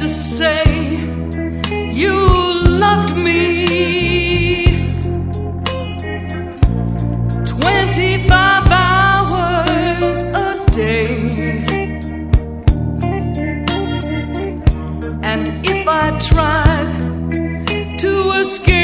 to say you loved me 25 hours a day. And if I tried to escape